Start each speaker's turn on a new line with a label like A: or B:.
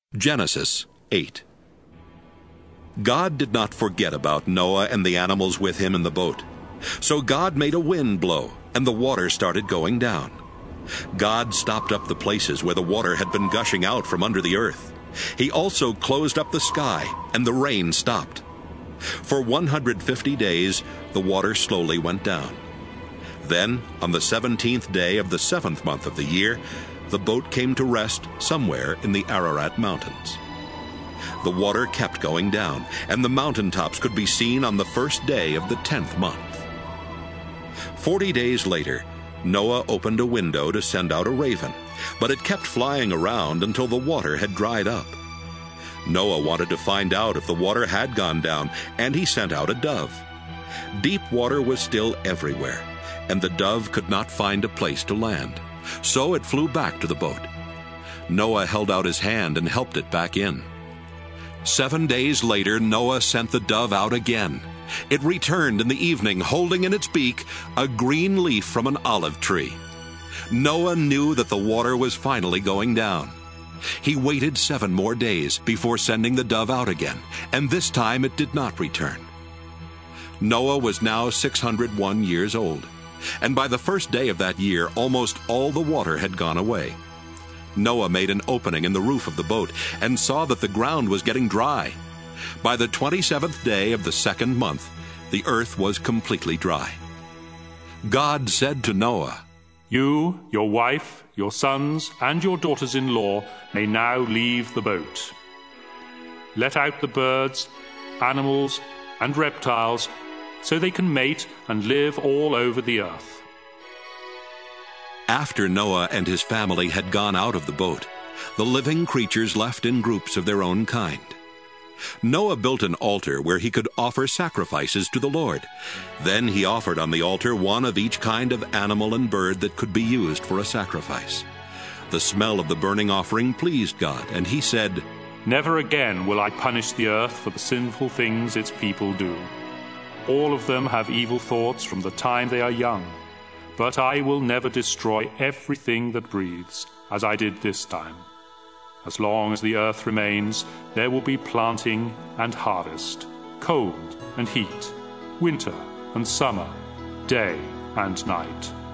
A: Genesis 8. God did not forget about Noah and the animals with him in the boat. So God made a wind blow, and the water started going down. God stopped up the places where the water had been gushing out from under the earth. He also closed up the sky, and the rain stopped. For 150 days, the water slowly went down. Then, on the 17th day of the 7th month of the year, the boat came to rest somewhere in the Ararat Mountains. The water kept going down, and the mountaintops could be seen on the first day of the 10th month. 40 days later, Noah opened a window to send out a raven, but it kept flying around until the water had dried up. Noah wanted to find out if the water had gone down, and he sent out a dove. Deep water was still everywhere, and the dove could not find a place to land, so it flew back to the boat. Noah held out his hand and helped it back in. 7 days later, Noah sent the dove out again. It returned in the evening, holding in its beak a green leaf from an olive tree. Noah knew that the water was finally going down. He waited 7 more days before sending the dove out again, and this time it did not return. Noah was now 601 years old, and by the first day of that year, almost all the water had gone away. Noah made an opening in the roof of the boat and saw that the ground was getting dry. By the 27th day of the 2nd month, the earth was completely dry. God said to Noah,
B: "You, your wife, your sons, and your daughters-in-law may now leave the boat. Let out the birds, animals, and reptiles, so they can mate and live all over the earth."
A: After Noah and his family had gone out of the boat, the living creatures left in groups of their own kind. Noah built an altar where he could offer sacrifices to the Lord. Then he offered on the altar one of each kind of animal and bird that could be used for a sacrifice. The smell of the burning offering pleased God, and he said,
B: "Never again will I punish the earth for the sinful things its people do. All of them have evil thoughts from the time they are young. But I will never destroy everything that breathes, as I did this time. As long as the earth remains, there will be planting and harvest, cold and heat, winter and summer, day and night.